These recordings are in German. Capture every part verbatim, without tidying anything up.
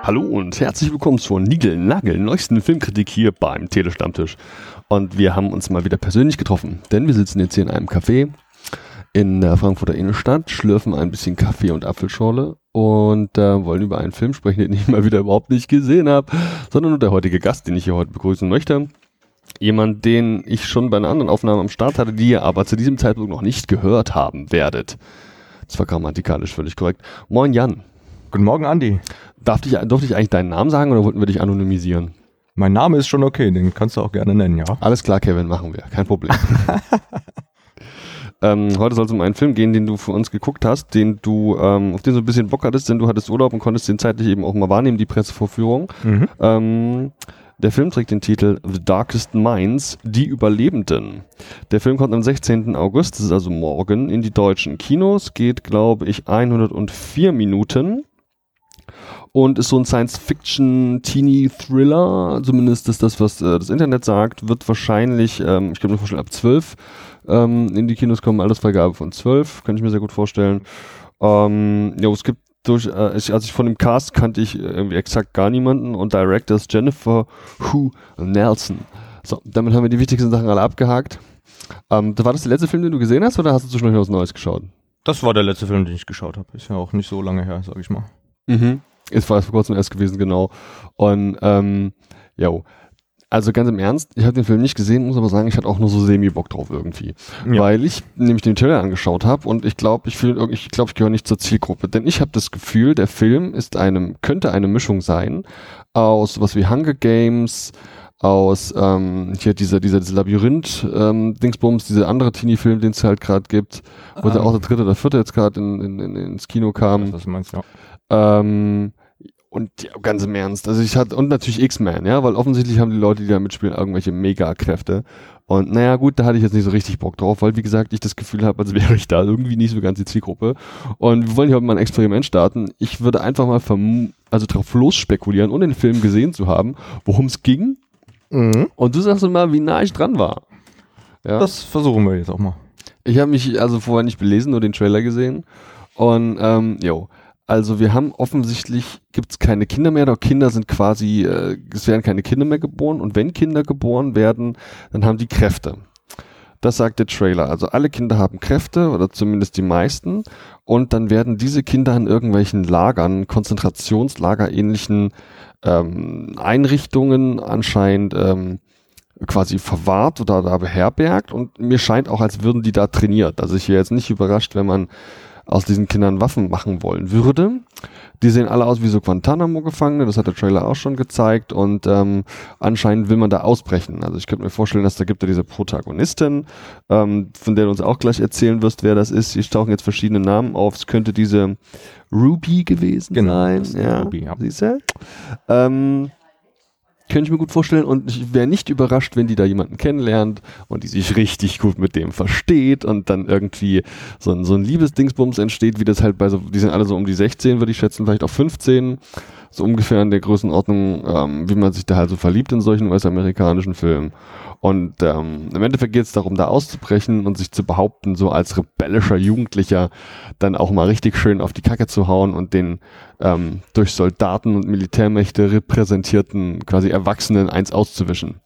Hallo und herzlich willkommen zur Nigel-Nagel neuesten Filmkritik hier beim Telestammtisch. Und wir haben uns mal wieder persönlich getroffen, denn wir sitzen jetzt hier in einem Café in der Frankfurter Innenstadt, schlürfen ein bisschen Kaffee und Apfelschorle und äh, wollen über einen Film sprechen, den ich mal wieder überhaupt nicht gesehen habe, sondern nur der heutige Gast, den ich hier heute begrüßen möchte. Jemand, den ich schon bei einer anderen Aufnahme am Start hatte, die ihr aber zu diesem Zeitpunkt noch nicht gehört haben werdet. Das war grammatikalisch völlig korrekt. Moin Jan. Guten Morgen Andi. Darf ich, durfte ich eigentlich deinen Namen sagen oder wollten wir dich anonymisieren? Mein Name ist schon okay, den kannst du auch gerne nennen, ja. Alles klar, Kevin, machen wir. Kein Problem. ähm, heute soll es um einen Film gehen, den du für uns geguckt hast, den du, ähm, auf den du ein bisschen Bock hattest, denn du hattest Urlaub und konntest den zeitlich eben auch mal wahrnehmen, die Pressevorführung. Mhm. Ähm, der Film trägt den Titel The Darkest Minds, die Überlebenden. Der Film kommt am sechzehnten August, das ist also morgen, in die deutschen Kinos, geht, glaube ich, hundertvier Minuten. Und ist so ein Science-Fiction-Teenie-Thriller, zumindest ist das, was äh, das Internet sagt, wird wahrscheinlich, ähm, ich kann mir vorstellen, ab zwölf ähm, in die Kinos kommen, Altersfreigabe von zwölf, kann ich mir sehr gut vorstellen. Ähm, ja, es gibt durch, äh, ich, als ich von dem Cast kannte ich irgendwie exakt gar niemanden und Director ist Jennifer Hu Nelson. So, damit haben wir die wichtigsten Sachen alle abgehakt. Ähm, war das der letzte Film, den du gesehen hast, oder hast du zwischendurch was Neues geschaut? Das war der letzte Film, den ich geschaut habe. Ist ja auch nicht so lange her, sag ich mal. Mhm. Ist vor kurzem erst gewesen, genau. Und, ähm, ja, also ganz im Ernst, ich habe den Film nicht gesehen, muss aber sagen, ich hatte auch nur so semi-Bock drauf irgendwie. Ja. Weil ich nämlich den Trailer angeschaut habe und ich glaube, ich fühl, ich, glaub, ich gehöre nicht zur Zielgruppe. Denn ich habe das Gefühl, der Film ist einem, könnte eine Mischung sein aus was wie Hunger Games, aus ähm, hier dieser, dieser, dieser Labyrinth-Dingsbums, ähm, dieser andere Teenie-Film, den es halt gerade gibt, wo um. auch der dritte oder vierte jetzt gerade in, in, in, ins Kino kam. Was du meinst, ja. Ähm, und ja, ganz im Ernst, also ich hatte, und natürlich X-Men, ja, weil offensichtlich haben die Leute, die da mitspielen, irgendwelche Mega-Kräfte. Und naja, gut, da hatte ich jetzt nicht so richtig Bock drauf, weil wie gesagt, ich das Gefühl habe, als wäre ich da irgendwie nicht so ganz die Zielgruppe. Und wir wollen hier heute mal ein Experiment starten. Ich würde einfach mal verm- also drauf los spekulieren, ohne den Film gesehen zu haben, worum es ging. Mhm. Und du sagst mir mal, wie nah ich dran war. Ja? Das versuchen wir jetzt auch mal. Ich habe mich also vorher nicht belesen, nur den Trailer gesehen. Und, ähm, jo. Also wir haben offensichtlich, gibt es keine Kinder mehr, doch Kinder sind quasi, äh, es werden keine Kinder mehr geboren und wenn Kinder geboren werden, dann haben die Kräfte. Das sagt der Trailer. Also alle Kinder haben Kräfte oder zumindest die meisten und dann werden diese Kinder in irgendwelchen Lagern, Konzentrationslager-ähnlichen ähm, Einrichtungen anscheinend ähm, quasi verwahrt oder da beherbergt und mir scheint auch, als würden die da trainiert. Also ich wäre jetzt nicht überrascht, wenn man aus diesen Kindern Waffen machen wollen würde. Die sehen alle aus wie so Guantanamo-Gefangene, das hat der Trailer auch schon gezeigt und ähm, anscheinend will man da ausbrechen. Also ich könnte mir vorstellen, dass da gibt ja diese Protagonistin, ähm, von der du uns auch gleich erzählen wirst, wer das ist. Hier tauchen jetzt verschiedene Namen auf. Es könnte diese Ruby gewesen genau, sein. Ja, Ruby, ja. Siehst du? Ähm, Könnte ich mir gut vorstellen und ich wäre nicht überrascht, wenn die da jemanden kennenlernt und die sich richtig gut mit dem versteht und dann irgendwie so ein, so ein Liebesdingsbums entsteht, wie das halt bei so, die sind alle so um die sechzehn, würde ich schätzen, vielleicht auch fünfzehn, so ungefähr in der Größenordnung, ähm, wie man sich da halt so verliebt in solchen US-amerikanischen Filmen. Und ähm, im Endeffekt geht es darum, da auszubrechen und sich zu behaupten, so als rebellischer Jugendlicher dann auch mal richtig schön auf die Kacke zu hauen und den ähm, durch Soldaten und Militärmächte repräsentierten quasi Erwachsenen eins auszuwischen.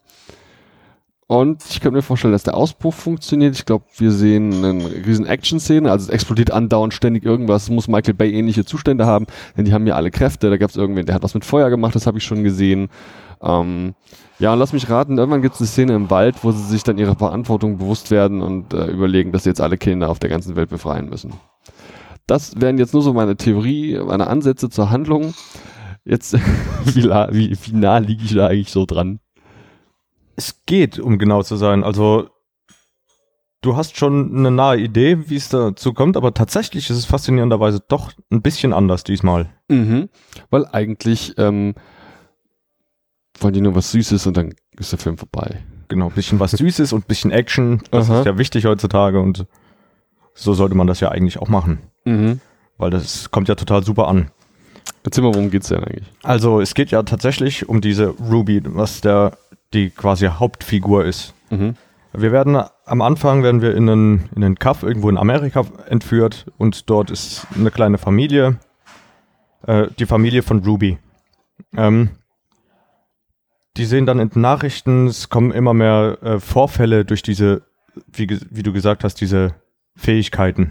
Und ich könnte mir vorstellen, dass der Ausbruch funktioniert. Ich glaube, wir sehen eine riesen Action-Szene, also es explodiert andauernd ständig irgendwas, muss Michael Bay ähnliche Zustände haben, denn die haben ja alle Kräfte. Da gab es irgendwen, der hat was mit Feuer gemacht, das habe ich schon gesehen. Ähm, ja, und lass mich raten, irgendwann gibt es eine Szene im Wald, wo sie sich dann ihrer Verantwortung bewusst werden und äh, überlegen, dass sie jetzt alle Kinder auf der ganzen Welt befreien müssen. Das wären jetzt nur so meine Theorie, meine Ansätze zur Handlung. Jetzt, wie, wie, wie nah liege ich da eigentlich so dran? Es geht, um genau zu sein. Also, du hast schon eine nahe Idee, wie es dazu kommt, aber tatsächlich ist es faszinierenderweise doch ein bisschen anders diesmal. Mhm, weil eigentlich ähm, wollen die nur was Süßes und dann ist der Film vorbei. Genau, ein bisschen was Süßes und ein bisschen Action. Das Aha. ist ja wichtig heutzutage und so sollte man das ja eigentlich auch machen. Mhm. Weil das kommt ja total super an. Erzähl mal, worum geht's denn eigentlich? Also es geht ja tatsächlich um diese Ruby, was der die quasi Hauptfigur ist. Mhm. Wir werden am Anfang werden wir in einen, in einen Kaff irgendwo in Amerika entführt und dort ist eine kleine Familie, äh, die Familie von Ruby. Ähm, die sehen dann in den Nachrichten, es kommen immer mehr äh, Vorfälle durch diese, wie, ge- wie du gesagt hast, diese Fähigkeiten.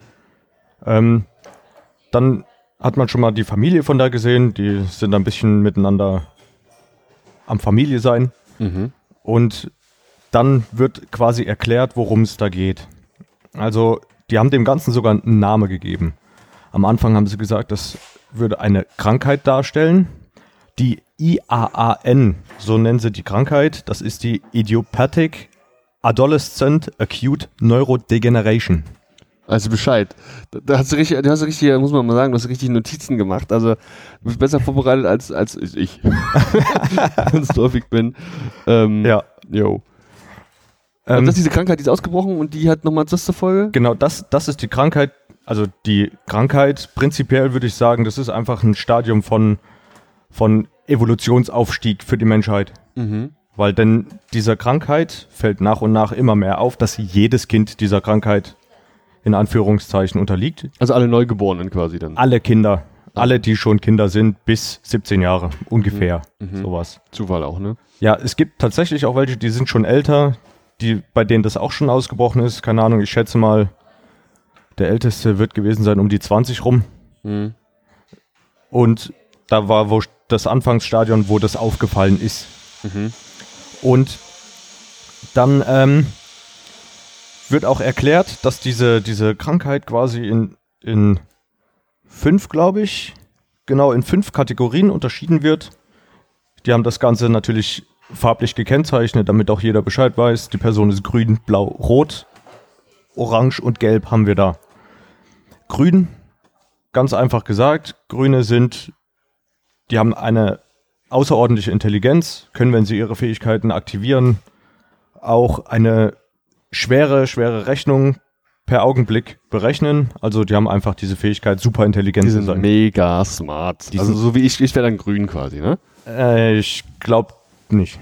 Ähm, dann hat man schon mal die Familie von da gesehen, die sind ein bisschen miteinander am Familie sein. Mhm. Und dann wird quasi erklärt, worum es da geht. Also, die haben dem Ganzen sogar einen Namen gegeben. Am Anfang haben sie gesagt, das würde eine Krankheit darstellen. Die I A A N, so nennen sie die Krankheit, das ist die Idiopathic Adolescent Acute Neurodegeneration. Also Bescheid. Da, da hast du richtig, da hast du richtig, muss man mal sagen, du hast richtig Notizen gemacht. Also du bist besser vorbereitet als, als ich, wenn ich häufig bin. Ähm, Ja. Jo. Ähm, Und das ist diese Krankheit, die ist ausgebrochen und die hat nochmal das zur Folge? Genau, das, das ist die Krankheit. Also die Krankheit, prinzipiell würde ich sagen, das ist einfach ein Stadium von, von Evolutionsaufstieg für die Menschheit. Mhm. Weil denn dieser Krankheit fällt nach und nach immer mehr auf, dass jedes Kind dieser Krankheit in Anführungszeichen unterliegt. Also alle Neugeborenen quasi dann. Alle Kinder, alle, die schon Kinder sind, bis siebzehn Jahre ungefähr, Mhm. sowas. Zufall auch, ne? Ja, es gibt tatsächlich auch welche, die sind schon älter, die, bei denen das auch schon ausgebrochen ist. Keine Ahnung, ich schätze mal, der Älteste wird gewesen sein um die zwanzig rum. Mhm. Und da war wo das Anfangsstadion, wo das aufgefallen ist. Mhm. Und dann ähm, wird auch erklärt, dass diese, diese Krankheit quasi in, in fünf, glaube ich, genau in fünf Kategorien unterschieden wird. Die haben das Ganze natürlich farblich gekennzeichnet, damit auch jeder Bescheid weiß. Die Person ist grün, blau, rot, orange und gelb haben wir da. Grün, ganz einfach gesagt, Grüne sind, die haben eine außerordentliche Intelligenz, können, wenn sie ihre Fähigkeiten aktivieren, auch eine schwere, schwere Rechnung per Augenblick berechnen. Also die haben einfach diese Fähigkeit, super intelligent Die zu sind sein. mega smart. Die also sind- so wie ich, ich wäre dann grün quasi, ne? Äh, ich glaube nicht.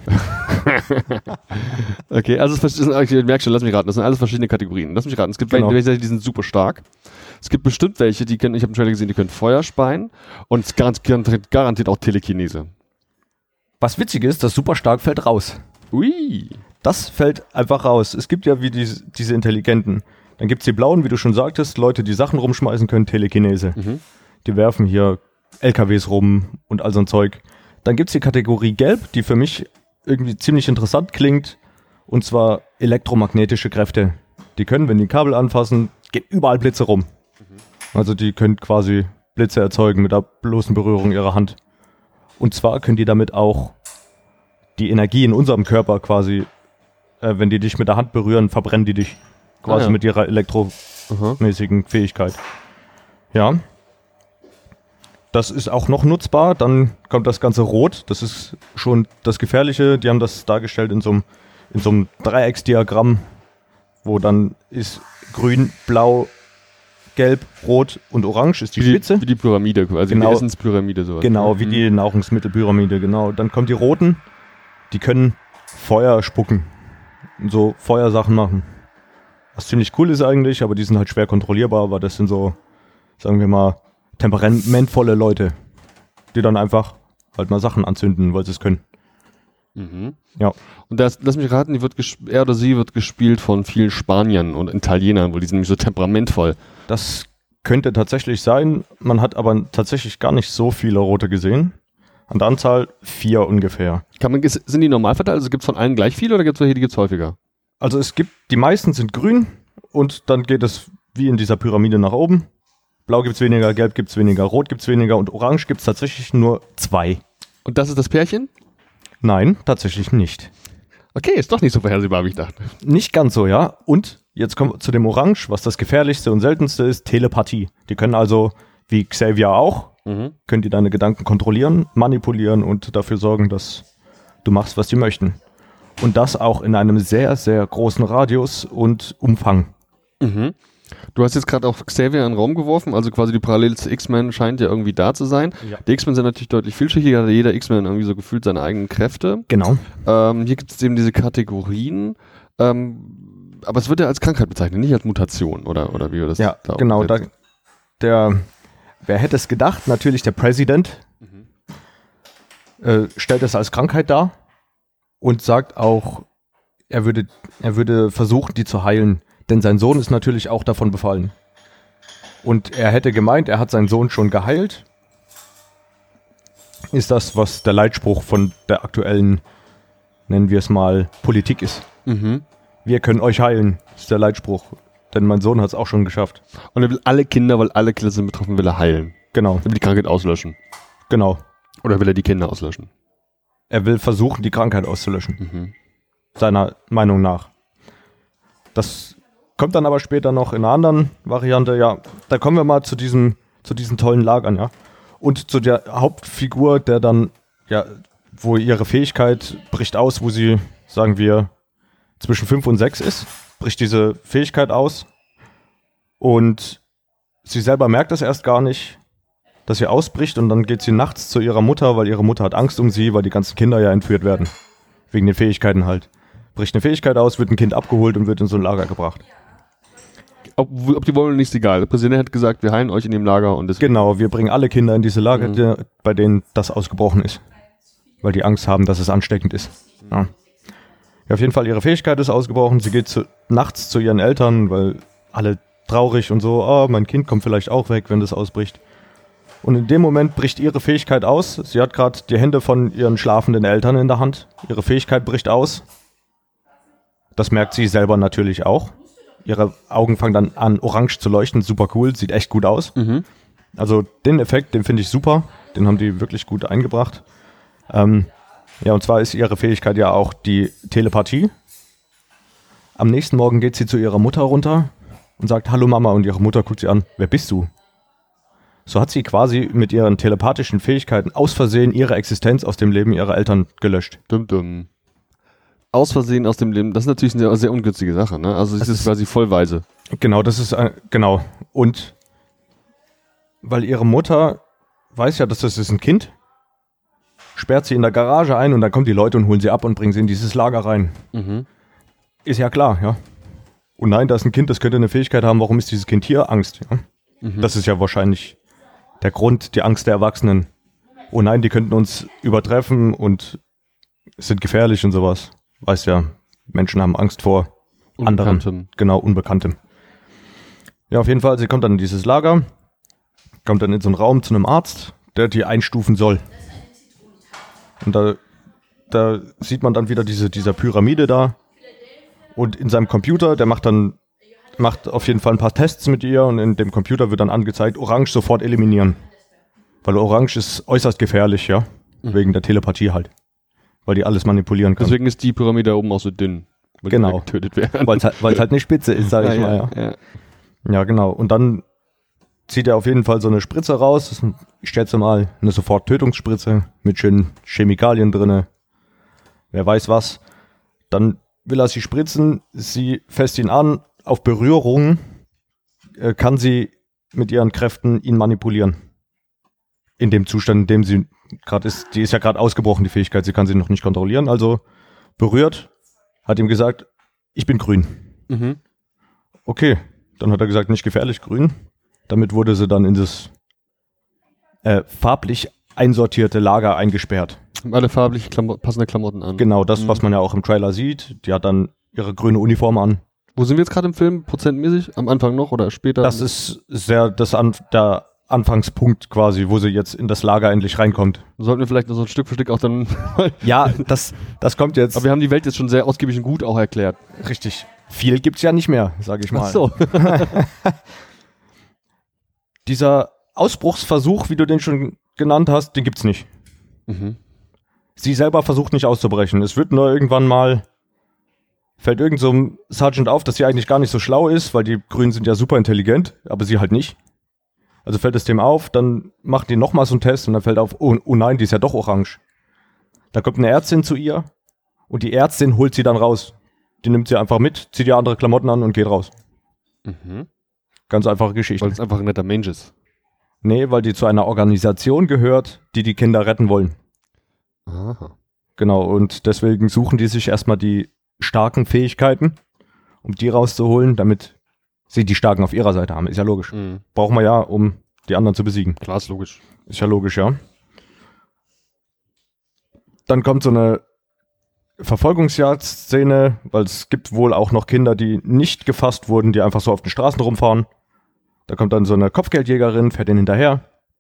Okay, also es sind, ich merke schon, lass mich raten, das sind alles verschiedene Kategorien. Lass mich raten, es gibt Genau. welche, die sind super stark. Es gibt bestimmt welche, die können, ich habe einen Trailer gesehen, die können Feuer speien und es garantiert, garantiert auch Telekinese. Was witzig ist, das super stark fällt raus. Ui. Das fällt einfach raus. Es gibt ja wie diese, diese Intelligenten. Dann gibt es die Blauen, wie du schon sagtest, Leute, die Sachen rumschmeißen können, Telekinese. Mhm. Die werfen hier L K Ws rum und all so ein Zeug. Dann gibt es die Kategorie Gelb, die für mich irgendwie ziemlich interessant klingt. Und zwar elektromagnetische Kräfte. Die können, wenn die Kabel anfassen, geht überall Blitze rum. Also die können quasi Blitze erzeugen mit der bloßen Berührung ihrer Hand. Und zwar können die damit auch die Energie in unserem Körper quasi, äh, wenn die dich mit der Hand berühren, verbrennen die dich. Quasi Ah, ja. mit ihrer elektromäßigen Aha. Fähigkeit. Ja. Das ist auch noch nutzbar. Dann kommt das Ganze rot. Das ist schon das Gefährliche. Die haben das dargestellt in so einem, in so einem Dreiecksdiagramm, wo dann ist grün, blau, gelb, rot und orange ist die Wie die, Spitze. wie die Pyramide, also Genau. die Essenspyramide sowas. Genau, wie Mhm. die Nahrungsmittelpyramide, genau. Dann kommen die Roten, die können Feuer spucken und so Feuersachen machen. Was ziemlich cool ist eigentlich, aber die sind halt schwer kontrollierbar, weil das sind so, sagen wir mal, temperamentvolle Leute, die dann einfach halt mal Sachen anzünden, weil sie es können. Mhm. Ja. Und das, lass mich raten, die wird gesp- er oder sie wird gespielt von vielen Spaniern und Italienern, weil die sind nämlich so temperamentvoll. Das könnte tatsächlich sein. Man hat aber tatsächlich gar nicht so viele Rote gesehen. An der Anzahl vier ungefähr. Kann man, ist, sind die normal verteilt? Also gibt es von allen gleich viele oder gibt es welche, die gibt es häufiger? Also es gibt, die meisten sind grün und dann geht es wie in dieser Pyramide nach oben. Blau gibt es weniger, gelb gibt es weniger, rot gibt es weniger und orange gibt es tatsächlich nur zwei. Und das ist das Pärchen? Nein, tatsächlich nicht. Okay, ist doch nicht so vorhersehbar, wie ich dachte. Nicht ganz so, ja. Und jetzt kommen wir zu dem Orange, was das gefährlichste und seltenste ist, Telepathie. Die können also, wie Xavier auch, Mhm. können die deine Gedanken kontrollieren, manipulieren und dafür sorgen, dass du machst, was die möchten. Und das auch in einem sehr, sehr großen Radius und Umfang. Mhm. Du hast jetzt gerade auch Xavier in den Raum geworfen, also quasi die Parallele zu X-Men scheint ja irgendwie da zu sein. Ja. Die X-Men sind natürlich deutlich vielschichtiger, hat jeder X-Men irgendwie so gefühlt seine eigenen Kräfte. Genau. Ähm, hier gibt es eben diese Kategorien, ähm, aber es wird ja als Krankheit bezeichnet, nicht als Mutation, oder, oder wie wir das Ja, da genau. Da, umsetzen. der, wer hätte es gedacht? Natürlich der Präsident. äh, stellt es als Krankheit dar und sagt auch, er würde, er würde versuchen, die zu heilen. Denn sein Sohn ist natürlich auch davon befallen. Und er hätte gemeint, er hat seinen Sohn schon geheilt. Ist das, was der Leitspruch von der aktuellen, nennen wir es mal, Politik ist. Mhm. Wir können euch heilen, ist der Leitspruch. Denn mein Sohn hat es auch schon geschafft. Und er will alle Kinder, weil alle Kinder sind betroffen, will er heilen. Genau. Er will die Krankheit auslöschen. Genau. Oder will er die Kinder auslöschen? Er will versuchen, die Krankheit auszulöschen. Mhm. Seiner Meinung nach. Das kommt dann aber später noch in einer anderen Variante. Ja, da kommen wir mal zu diesem, zu diesen tollen Lagern, ja. Und zu der Hauptfigur, der dann, ja, wo ihre Fähigkeit bricht aus, wo sie, sagen wir, zwischen fünf und sechs ist, bricht diese Fähigkeit aus. Und sie selber merkt das erst gar nicht, dass sie ausbricht. Und dann geht sie nachts zu ihrer Mutter, weil ihre Mutter hat Angst um sie, weil die ganzen Kinder ja entführt werden. Wegen den Fähigkeiten halt. Bricht eine Fähigkeit aus, wird ein Kind abgeholt und wird in so ein Lager gebracht. Ob, ob die wollen, ist egal. Der Präsident hat gesagt, wir heilen euch in dem Lager. Und das Genau, wir bringen alle Kinder in diese Lager, Mhm. die, bei denen das ausgebrochen ist. Weil die Angst haben, dass es ansteckend ist. Ja. Ja, auf jeden Fall, ihre Fähigkeit ist ausgebrochen. Sie geht zu, nachts zu ihren Eltern, weil alle traurig und so, oh, mein Kind kommt vielleicht auch weg, wenn das ausbricht. Und in dem Moment bricht ihre Fähigkeit aus. Sie hat gerade die Hände von ihren schlafenden Eltern in der Hand. Ihre Fähigkeit bricht aus. Das merkt sie selber natürlich auch. Ihre Augen fangen dann an, orange zu leuchten. Super cool, sieht echt gut aus. Mhm. Also den Effekt, den finde ich super. Den haben die wirklich gut eingebracht. Ähm, ja, und zwar ist ihre Fähigkeit ja auch die Telepathie. Am nächsten Morgen geht sie zu ihrer Mutter runter und sagt, hallo Mama. Und ihre Mutter guckt sie an, wer bist du? So hat sie quasi mit ihren telepathischen Fähigkeiten aus Versehen ihre Existenz aus dem Leben ihrer Eltern gelöscht. Dumm, dumm. Aus Versehen aus dem Leben, das ist natürlich eine sehr, sehr ungünstige Sache, ne? Also es ist quasi vollweise. Genau, das ist, äh, genau. Und weil ihre Mutter weiß ja, dass das ist ein Kind, sperrt sie in der Garage ein und dann kommen die Leute und holen sie ab und bringen sie in dieses Lager rein. Mhm. Ist ja klar, ja. Und nein, da ist ein Kind, das könnte eine Fähigkeit haben, warum ist dieses Kind hier? Angst, ja. Mhm. Das ist ja wahrscheinlich der Grund, die Angst der Erwachsenen. Oh nein, die könnten uns übertreffen und sind gefährlich und sowas. Weißt ja, Menschen haben Angst vor anderen, Unbekanntem. genau, Unbekanntem. Ja, auf jeden Fall, sie kommt dann in dieses Lager, kommt dann in so einen Raum zu einem Arzt, der die einstufen soll. Und da, da sieht man dann wieder diese, diese Pyramide da. Und in seinem Computer, der macht dann, macht auf jeden Fall ein paar Tests mit ihr und in dem Computer wird dann angezeigt, Orange sofort eliminieren. Weil Orange ist äußerst gefährlich, ja. Mhm. Wegen der Telepathie halt. Weil die alles manipulieren kann. Deswegen ist die Pyramide da oben auch so dünn. Weil die Genau. da getötet werden. Weil es halt, weil's halt eine Spitze ist, sag ich ja, mal, ja. ja, ja. Ja, genau. Und dann zieht er auf jeden Fall so eine Spritze raus. Das ist, ein- ich schätze mal, eine Sofort-Tötungsspritze mit schönen Chemikalien drinne. Wer weiß was. Dann will er sie spritzen. Sie fässt ihn an. Auf Berührung äh, kann sie mit ihren Kräften ihn manipulieren. In dem Zustand, in dem sie gerade ist. Die ist ja gerade ausgebrochen, die Fähigkeit. Sie kann sie noch nicht kontrollieren. Also berührt, hat ihm gesagt, ich bin grün. Mhm. Okay, dann hat er gesagt, nicht gefährlich, grün. Damit wurde sie dann in das äh, farblich einsortierte Lager eingesperrt. Alle farblich Klamo- passende Klamotten an. Genau das, Mhm. was man ja auch im Trailer sieht. Die hat dann ihre grüne Uniform an. Wo sind wir jetzt gerade im Film? Prozentmäßig? Am Anfang noch oder später? Das ist sehr das an, der Anfangspunkt quasi, wo sie jetzt in das Lager endlich reinkommt. Sollten wir vielleicht noch so ein Stück für Stück auch dann... Ja, das, das kommt jetzt. Aber wir haben die Welt jetzt schon sehr ausgiebig und gut auch erklärt. Richtig. Viel gibt's ja nicht mehr, sage ich mal. Ach so. Dieser Ausbruchsversuch, wie du den schon genannt hast, den gibt's nicht. Mhm. Sie selber versucht nicht auszubrechen. Es wird nur irgendwann mal, fällt irgend so einem Sergeant auf, dass sie eigentlich gar nicht so schlau ist, weil die Grünen sind ja super intelligent, aber sie halt nicht. Also fällt es dem auf, dann macht die nochmal so einen Test und dann fällt auf, oh, oh nein, die ist ja doch orange. Da kommt eine Ärztin zu ihr und die Ärztin holt sie dann raus. Die nimmt sie einfach mit, zieht ihr andere Klamotten an und geht raus. Mhm. Ganz einfache Geschichte. Weil es einfach ein netter Mensch ist. Nee, weil die zu einer Organisation gehört, die die Kinder retten wollen. Aha. Genau, und deswegen suchen die sich erstmal die starken Fähigkeiten, um die rauszuholen, damit sie die Starken auf ihrer Seite haben. Ist ja logisch. Mhm. Brauchen wir ja, um die anderen zu besiegen. Klar, ist logisch. Ist ja logisch, ja. dann kommt so eine Verfolgungsjagd-Szene, weil es gibt wohl auch noch Kinder, die nicht gefasst wurden, die einfach so auf den Straßen rumfahren. Da kommt dann so eine Kopfgeldjägerin, fährt denen hinterher.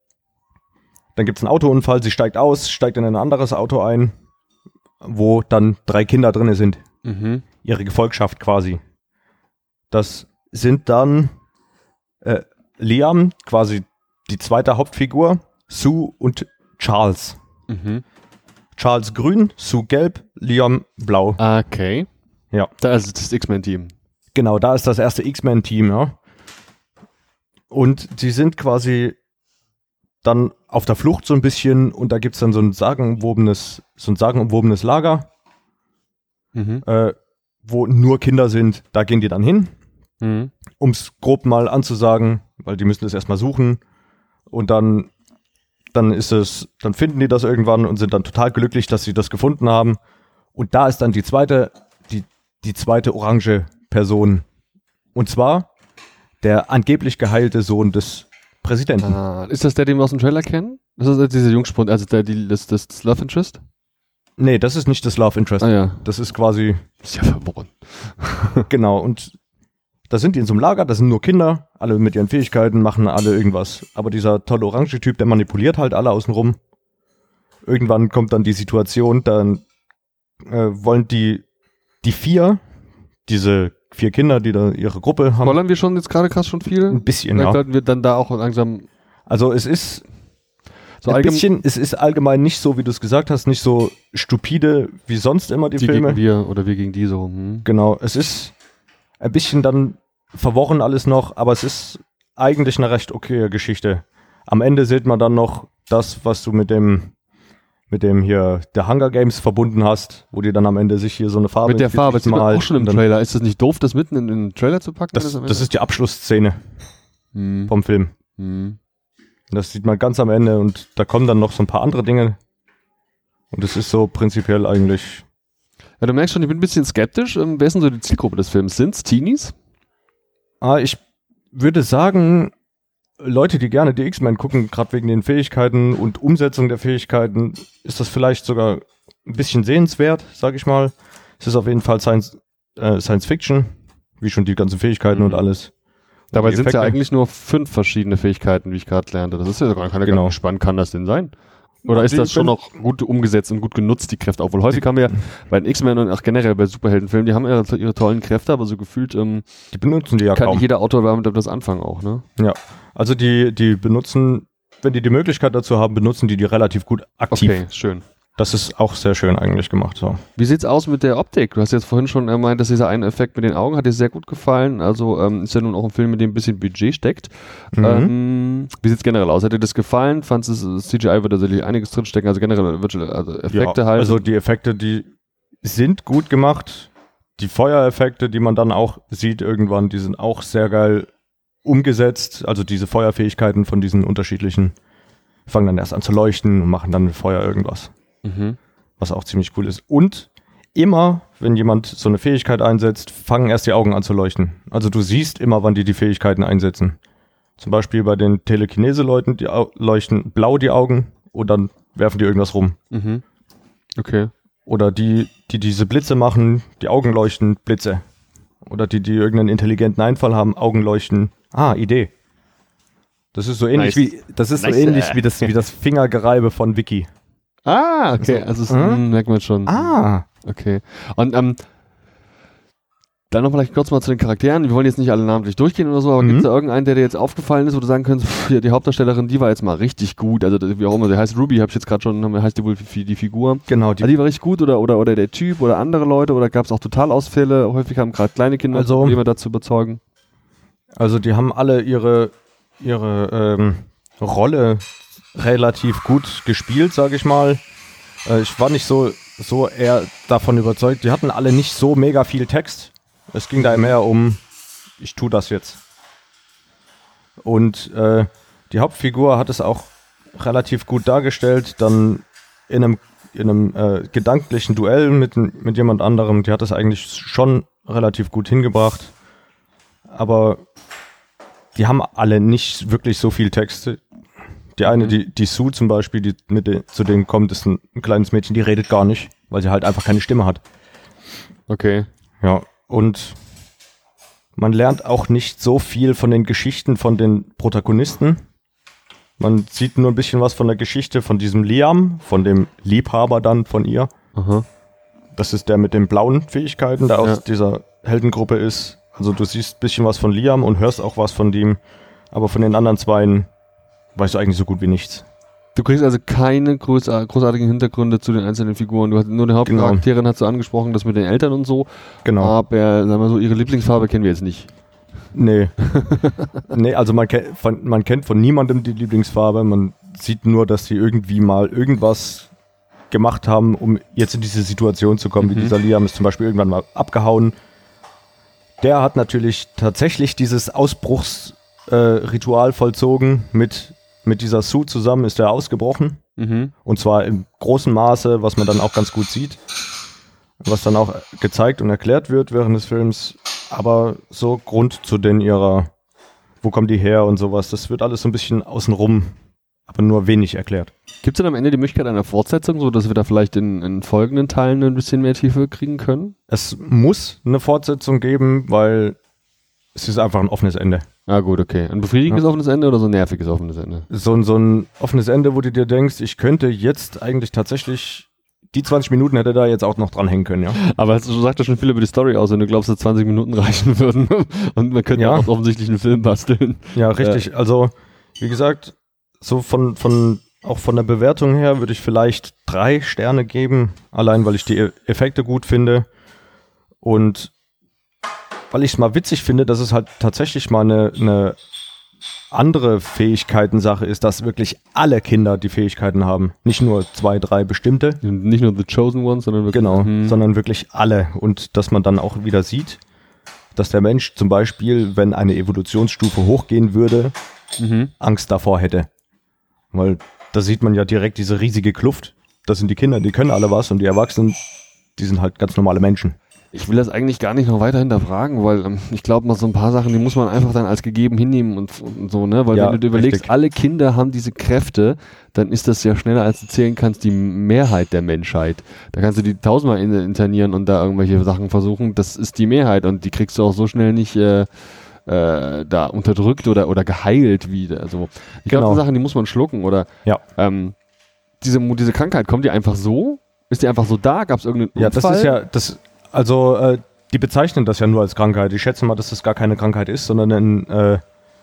Dann gibt es einen Autounfall, sie steigt aus, steigt in ein anderes Auto ein, wo dann drei Kinder drin sind. Mhm. Ihre Gefolgschaft quasi. Das sind dann äh, Liam, quasi die zweite Hauptfigur, Sue und Charles. Mhm. Charles grün, Sue gelb, Liam blau. Okay. Ja. Da ist das X-Men-Team. Genau, da ist das erste X-Men-Team, ja. Und die sind quasi dann auf der Flucht so ein bisschen und da gibt es dann so ein sagenumwobenes, so ein sagenumwobenes Lager, Mhm. äh, wo nur Kinder sind. Da gehen die dann hin, Mhm. um es grob mal anzusagen, weil die müssen das erstmal suchen. Und dann, dann ist es, dann finden die das irgendwann und sind dann total glücklich, dass sie das gefunden haben. Und da ist dann die zweite, die, die zweite orange Person. Und zwar der angeblich geheilte Sohn des Präsidenten. Ah, ist das der, den wir aus dem Trailer kennen? Das ist dieser Jungspund, also der, die, das, das, das Love Interest? Nee, das ist nicht das Love Interest. Ah ja. Das ist quasi, Ist ja verworren. genau. Und da sind die in so einem Lager, da sind nur Kinder, alle mit ihren Fähigkeiten, machen alle irgendwas. Aber dieser tolle orange Typ, der manipuliert halt alle außenrum. Irgendwann kommt dann die Situation, dann äh, wollen die, die vier, diese vier Kinder, die da ihre Gruppe haben, Spoilern wir schon jetzt gerade krass schon viel? ein bisschen, Vielleicht ja. sollten wir dann da auch langsam Also es ist so ein allgemein bisschen, es ist allgemein nicht so, wie du es gesagt hast, nicht so stupide wie sonst immer die, die Filme. gegen wir oder wir gegen die so. Hm. Genau, es ist ein bisschen dann verworren alles noch, aber es ist eigentlich eine recht okaye Geschichte. Am Ende sieht man dann noch das, was du mit dem mit dem hier der Hunger Games verbunden hast, wo die dann am Ende sich hier so eine Farbe Mit der ins Farbe, das Gesicht sieht man malt auch schon im und dann- Trailer. Ist das nicht doof, das mitten in, in den Trailer zu packen? Das, am das Ende? ist die Abschlussszene Hm. vom Film. Hm. Das sieht man ganz am Ende und da kommen dann noch so ein paar andere Dinge. Und es ist so prinzipiell eigentlich. Ja, du merkst schon, ich bin ein bisschen skeptisch. Ähm, wer ist denn so die Zielgruppe des Films? Sind es Teenies? Ah, ich würde sagen, Leute, die gerne die X-Men gucken, gerade wegen den Fähigkeiten und Umsetzung der Fähigkeiten, ist das vielleicht sogar ein bisschen sehenswert, sag ich mal. Es ist auf jeden Fall Science, äh, Science Fiction, wie schon die ganzen Fähigkeiten Mhm. und alles. Dabei die sind es ja Effekte. eigentlich nur fünf verschiedene Fähigkeiten, wie ich gerade lernte. Das ist ja sogar keine Genau. genau. Spannend, kann das denn sein? Oder ist Die- das schon wenn- noch gut umgesetzt und gut genutzt, die Kräfte? Obwohl häufig haben wir bei den X-Men und auch generell bei Superheldenfilmen, die haben ja ihre tollen Kräfte, aber so gefühlt ähm, Die benutzen die ja kann kaum. nicht jeder Autor damit etwas anfangen auch, ne? Ja, also die, die benutzen, wenn die die Möglichkeit dazu haben, benutzen die die relativ gut aktiv. Okay, schön. Das ist auch sehr schön eigentlich gemacht. So. Wie sieht's aus mit der Optik? Du hast jetzt vorhin schon gemeint, dass dieser eine Effekt mit den Augen hat dir sehr gut gefallen. Also ähm, ist ja nun auch ein Film, mit dem ein bisschen Budget steckt. Mhm. Ähm, wie sieht's generell aus? Hat dir das gefallen? Fandest du, C G I würde tatsächlich einiges drinstecken, also generell Virtual, also Effekte ja, halt. Also die Effekte, die sind gut gemacht. Die Feuereffekte, die man dann auch sieht irgendwann, die sind auch sehr geil umgesetzt. Also diese Feuerfähigkeiten von diesen unterschiedlichen fangen dann erst an zu leuchten und machen dann mit Feuer irgendwas, Mhm. was auch ziemlich cool ist. Und immer, wenn jemand so eine Fähigkeit einsetzt, fangen erst die Augen an zu leuchten. Also du siehst immer, wann die die Fähigkeiten einsetzen. Zum Beispiel bei den Telekinese-Leuten, die au- leuchten blau die Augen und dann werfen die irgendwas rum. Mhm. Okay. Oder die, die diese Blitze machen, die Augen leuchten, Blitze. Oder die, die irgendeinen intelligenten Einfall haben, Augen leuchten. Ah, Idee. Das ist so ähnlich Nice. wie das ist Nice. so ähnlich wie das wie das Fingergereibe von Vicky. Ah, okay. So. Also es Mhm. mhm. merkt man schon. Ah, Okay. Und ähm, dann noch vielleicht kurz mal zu den Charakteren. Wir wollen jetzt nicht alle namentlich durchgehen oder so, aber Mhm. gibt es da irgendeinen, der dir jetzt aufgefallen ist, wo du sagen könntest, pff, die Hauptdarstellerin, die war jetzt mal richtig gut. Also das- wie auch immer, die heißt Ruby, habe ich jetzt gerade schon, heißt die wohl die, die Figur. genau. Die, Die, also die war richtig gut oder, oder, oder der Typ oder andere Leute oder gab es auch Totalausfälle? Häufig haben gerade kleine Kinder Also- Probleme dazu überzeugen. also die haben alle ihre ihre ähm, Rolle relativ gut gespielt, sage ich mal. Äh, ich war nicht so so eher davon überzeugt. Die hatten alle nicht so mega viel Text. Es ging da mehr um, ich tue das jetzt. Und äh, die Hauptfigur hat es auch relativ gut dargestellt. Dann in einem, in einem äh, gedanklichen Duell mit, mit jemand anderem, die hat es eigentlich schon relativ gut hingebracht. Aber die haben alle nicht wirklich so viel Text. Die eine, Mhm. die, die Sue zum Beispiel, die mit de, zu denen kommt, ist ein, ein kleines Mädchen, die redet gar nicht, weil sie halt einfach keine Stimme hat. Okay. Ja, und man lernt auch nicht so viel von den Geschichten von den Protagonisten. Man sieht nur ein bisschen was von der Geschichte von diesem Liam, von dem Liebhaber dann von ihr. Aha. Das ist der mit den blauen Fähigkeiten, der aus Ja. dieser Heldengruppe ist. Also du siehst ein bisschen was von Liam und hörst auch was von dem, aber von den anderen zweien weißt du eigentlich so gut wie nichts. Du kriegst also keine großar- großartigen Hintergründe zu den einzelnen Figuren. Du hast nur die Hauptcharakterin, hast du angesprochen, das mit den Eltern und so. Genau. Aber, sagen wir so, ihre Lieblingsfarbe kennen wir jetzt nicht. Nee. nee, also man, ke- von, man kennt von niemandem die Lieblingsfarbe. Man sieht nur, dass sie irgendwie mal irgendwas gemacht haben, um jetzt in diese Situation zu kommen. Mhm. Wie dieser Liam ist zum Beispiel irgendwann mal abgehauen. Der hat natürlich tatsächlich dieses Ausbruchsritual äh, Ritual vollzogen. Mit, mit dieser Sue zusammen ist er ausgebrochen. Mhm. Und zwar im großen Maße, was man dann auch ganz gut sieht. Was dann auch gezeigt und erklärt wird während des Films. Aber so Grund zu den ihrer, wo kommen die her und sowas, das wird alles so ein bisschen außenrum, aber nur wenig erklärt. Gibt es dann am Ende die Möglichkeit einer Fortsetzung, so dass wir da vielleicht in, in folgenden Teilen ein bisschen mehr Tiefe kriegen können? Es muss eine Fortsetzung geben, weil es ist einfach ein offenes Ende. Ah gut, okay. Ein befriedigendes Ja. offenes Ende oder so ein nerviges offenes Ende? So, ein- so ein offenes Ende, wo du dir denkst, ich könnte jetzt eigentlich tatsächlich, die zwanzig Minuten hätte da jetzt auch noch dranhängen können, ja. Aber du sagst ja schon viel über die Story aus, wenn du glaubst, dass zwanzig Minuten reichen würden. Und man könnte Ja. auch offensichtlich einen Film basteln. Ja, richtig. Also, wie gesagt, so von, von, auch von der Bewertung her würde ich vielleicht drei Sterne geben, allein weil ich die E- Effekte gut finde und weil ich es mal witzig finde, dass es halt tatsächlich mal eine, eine andere Fähigkeiten-Sache ist, dass wirklich alle Kinder die Fähigkeiten haben. Nicht nur zwei, drei bestimmte, Nicht nur The Chosen Ones, sondern wirklich. genau, Hm. sondern wirklich alle. Und dass man dann auch wieder sieht, dass der Mensch zum Beispiel, wenn eine Evolutionsstufe hochgehen würde, Mhm. Angst davor hätte. Weil da sieht man ja direkt diese riesige Kluft. Das sind die Kinder, die können alle was und die Erwachsenen, die sind halt ganz normale Menschen. Ich will das eigentlich gar nicht noch weiter hinterfragen, weil ähm, ich glaube, mal so ein paar Sachen, die muss man einfach dann als gegeben hinnehmen und, und so, ne? Weil Ja, wenn du dir überlegst, richtig. alle Kinder haben diese Kräfte, dann ist das ja schneller, als du zählen kannst, die Mehrheit der Menschheit. Da kannst du die tausendmal in, internieren und da irgendwelche Sachen versuchen. Das ist die Mehrheit und die kriegst du auch so schnell nicht äh, äh, da unterdrückt oder, oder geheilt wieder. Also ich glaube, Genau. die Sachen, die muss man schlucken oder Ja. ähm, diese, diese Krankheit, kommt die einfach so? Ist die einfach so da? Gab es irgendeinen Ja, Unfall? das ist ja, das, also äh, die bezeichnen das ja nur als Krankheit. Ich schätze mal, dass das gar keine Krankheit ist, sondern ein, äh,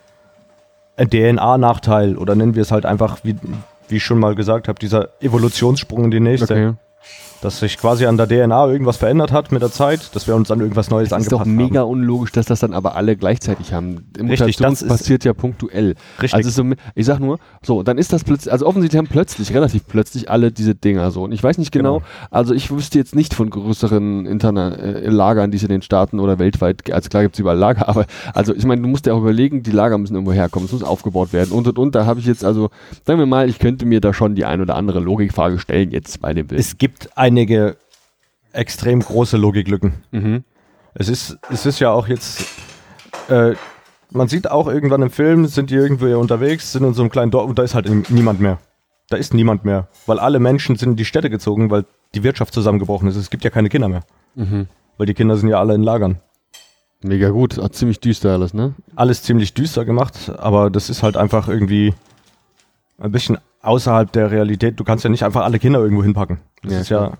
ein D N A-Nachteil oder nennen wir es halt einfach, wie, wie ich schon mal gesagt habe, dieser Evolutionssprung in die nächste. Okay. Dass sich quasi an der D N A irgendwas verändert hat mit der Zeit, dass wir uns an irgendwas Neues Das ist doch angepasst mega haben. unlogisch, dass das dann aber alle gleichzeitig haben. Die Richtig, Mutation das ist- passiert ja punktuell. Richtig. Also so, ich sag nur, so, dann ist das plötzlich, also offensichtlich haben plötzlich, relativ plötzlich alle diese Dinger so. Und ich weiß nicht genau, Genau. also ich wüsste jetzt nicht von größeren Interna äh, Lagern, die es in den Staaten oder weltweit, also klar gibt es überall Lager, aber also ich meine, du musst ja auch überlegen, die Lager müssen irgendwo herkommen, es muss aufgebaut werden und und und. Da habe ich jetzt also, sagen wir mal, ich könnte mir da schon die ein oder andere Logikfrage stellen jetzt bei dem Bild. Es gibt einige extrem große Logiklücken. Mhm. Es ist, es ist ja auch jetzt, äh, man sieht auch irgendwann im Film, sind die irgendwo unterwegs, sind in so einem kleinen Dorf und da ist halt niemand mehr. Da ist niemand mehr, weil alle Menschen sind in die Städte gezogen, weil die Wirtschaft zusammengebrochen ist. Es gibt ja keine Kinder mehr, Mhm. weil die Kinder sind ja alle in Lagern. Mega gut, ah, ziemlich düster alles, ne? Alles ziemlich düster gemacht, aber das ist halt einfach irgendwie ein bisschen außerhalb der Realität. Du kannst ja nicht einfach alle Kinder irgendwo hinpacken. Das Ja, ist ja...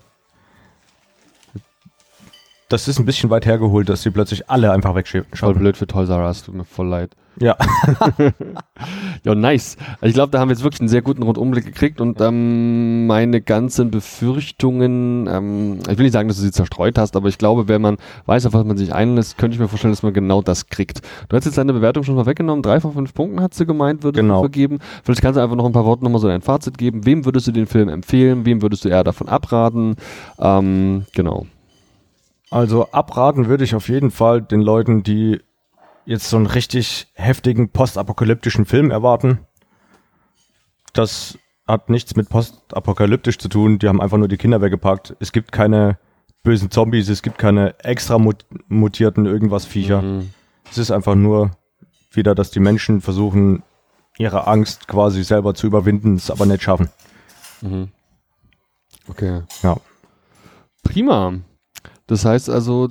Das ist ein bisschen weit hergeholt, dass sie plötzlich alle einfach Voll wegschauen. blöd für Toys R Us, tut mir voll leid. Ja. Ja, nice. Also ich glaube, da haben wir jetzt wirklich einen sehr guten Rundumblick gekriegt und ähm, meine ganzen Befürchtungen, ähm, ich will nicht sagen, dass du sie zerstreut hast, aber ich glaube, wenn man weiß, auf was man sich einlässt, könnte ich mir vorstellen, dass man genau das kriegt. Du hast jetzt deine Bewertung schon mal weggenommen, drei von fünf Punkten hat sie gemeint, würdest Genau. du vergeben. Vielleicht kannst du einfach noch ein paar Worte nochmal so dein Fazit geben. Wem würdest du den Film empfehlen? Wem würdest du eher davon abraten? Ähm, genau. Also abraten würde ich auf jeden Fall den Leuten, die jetzt so einen richtig heftigen postapokalyptischen Film erwarten. Das hat nichts mit postapokalyptisch zu tun. Die haben einfach nur die Kinder weggepackt. Es gibt keine bösen Zombies, es gibt keine extra mut- mutierten irgendwas Viecher. Mhm. Es ist einfach nur wieder, dass die Menschen versuchen, ihre Angst quasi selber zu überwinden, es aber nicht schaffen. Mhm. Okay. Ja. Prima. Das heißt also,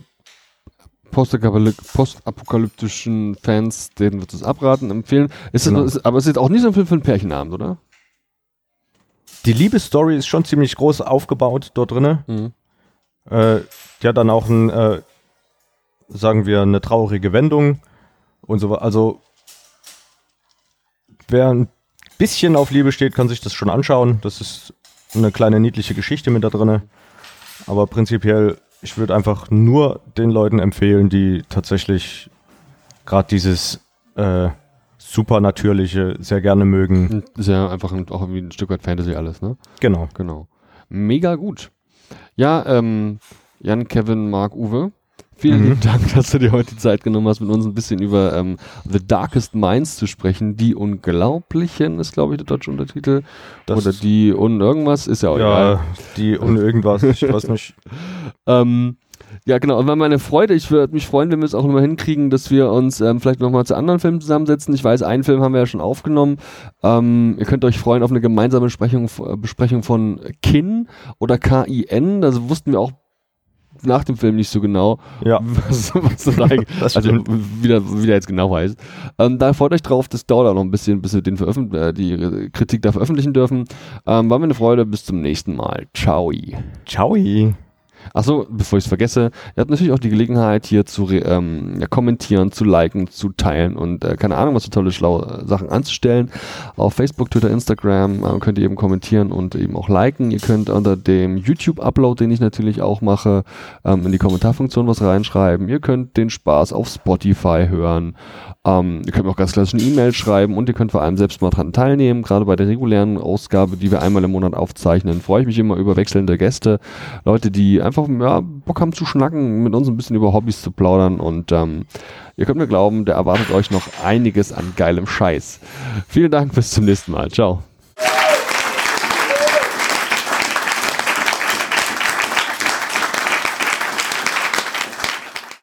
postapokalyptischen Fans, denen wird es abraten, empfehlen. Ist Genau. das, ist, aber es ist jetzt auch nicht so ein Film für einen Pärchenabend, oder? Die Liebesstory ist schon ziemlich groß aufgebaut dort drinne. Mhm. Äh, die hat dann auch ein, äh, sagen wir, eine traurige Wendung und so. Also wer ein bisschen auf Liebe steht, kann sich das schon anschauen. Das ist eine kleine niedliche Geschichte mit da drinne. Aber prinzipiell, ich würde einfach nur den Leuten empfehlen, die tatsächlich gerade dieses äh, Supernatürliche sehr gerne mögen. Ist ja einfach ein, auch irgendwie ein Stück weit Fantasy alles, ne? Genau. Genau. Mega gut. Ja, ähm, Jan, Kevin, Marc, Uwe, vielen Mhm. lieben Dank, dass du dir heute die Zeit genommen hast, mit uns ein bisschen über ähm, The Darkest Minds zu sprechen. Die Unglaublichen ist, glaube ich, der deutsche Untertitel. Das- Oder die Un irgendwas, ist ja auch Ja, egal. die und irgendwas, ich weiß nicht. Ähm, ja, genau. Und war meine Freude. Ich würde mich freuen, wenn wir es auch nochmal hinkriegen, dass wir uns ähm, vielleicht nochmal zu anderen Filmen zusammensetzen. Ich weiß, einen Film haben wir ja schon aufgenommen. Ähm, ihr könnt euch freuen auf eine gemeinsame Besprechung, äh, Besprechung von Kin oder K I N. Da wussten wir auch nach dem Film nicht so genau, Ja. was, was das eigentlich, Das also stimmt. wie der, wie der jetzt genau heißt. Ähm, da freut euch drauf, das dauert auch noch ein bisschen, bis wir den veröffent- äh, die Kritik da veröffentlichen dürfen. Ähm, war mir eine Freude. Bis zum nächsten Mal. Ciao. Ciao. Achso, bevor ich es vergesse, ihr habt natürlich auch die Gelegenheit, hier zu re- ähm, ja, kommentieren, zu liken, zu teilen und äh, keine Ahnung, was für tolle, schlaue Sachen anzustellen. Auf Facebook, Twitter, Instagram äh, könnt ihr eben kommentieren und eben auch liken. Ihr könnt unter dem YouTube-Upload, den ich natürlich auch mache, ähm, in die Kommentarfunktion was reinschreiben. Ihr könnt den Spaß auf Spotify hören. Ähm, ihr könnt mir auch ganz klassisch eine E-Mail schreiben und ihr könnt vor allem selbst mal dran teilnehmen. Gerade bei der regulären Ausgabe, die wir einmal im Monat aufzeichnen, freue ich mich immer über wechselnde Gäste. Leute, die einfach ja, Bock haben zu schnacken, mit uns ein bisschen über Hobbys zu plaudern und ähm, ihr könnt mir glauben, da erwartet euch noch einiges an geilem Scheiß. Vielen Dank, bis zum nächsten Mal. Ciao.